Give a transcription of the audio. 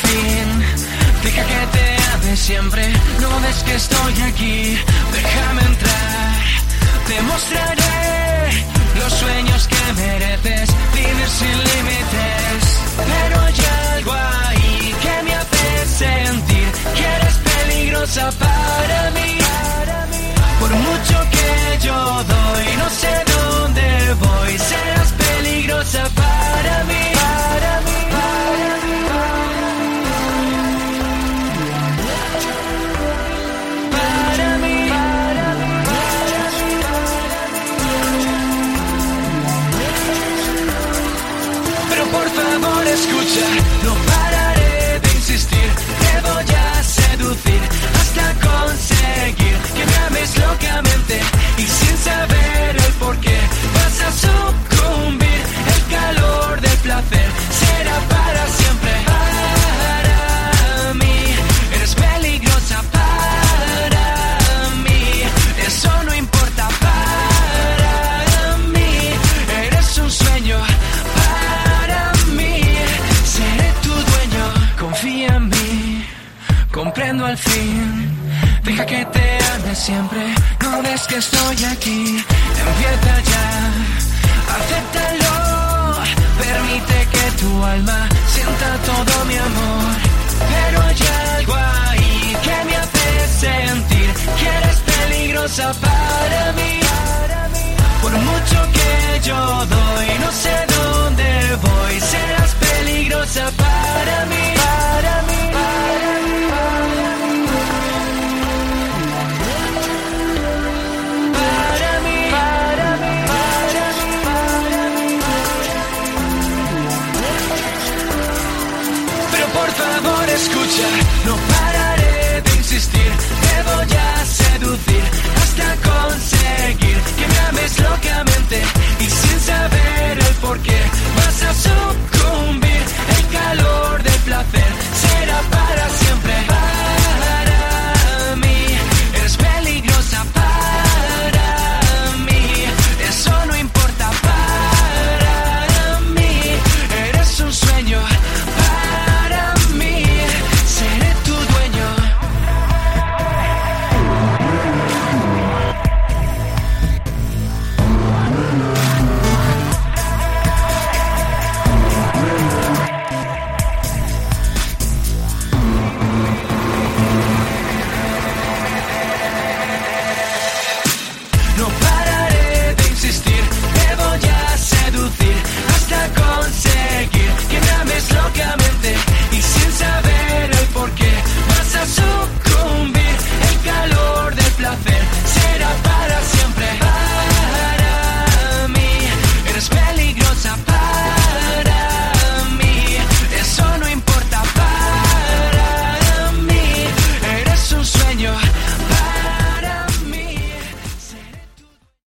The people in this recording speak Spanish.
fin. Deja que te ame siempre, no ves que estoy aquí. Déjame entrar, te mostraré los sueños que mereces, vivir sin límites. Pero hay algo ahí que me hace sentir que eres peligrosa para mí. Por mucho que yo doy, no sé dónde voy, serás peligrosa para mí. Por favor escucha, no pararé de insistir, te voy a seducir hasta conseguir que me ames locamente y sin saber el porqué vas a sucumbir. El calor del placer será para siempre. Para mí eres peligrosa, para mí eso no importa. Para mí eres un sueño. Confía en mí, comprendo al fin. Deja que te ame siempre, no ves que estoy aquí. Empieza ya, acéptalo. Permite que tu alma sienta todo mi amor. Pero hay algo ahí que me hace sentir que eres peligrosa para mí. Por mucho que yo doy, no sé dónde voy, serás peligrosa para mí. Pero por favor escucha, no pararé de insistir, te voy a seducir hasta conseguir que me ames locamente y sin saber el porqué vas a sucumbir.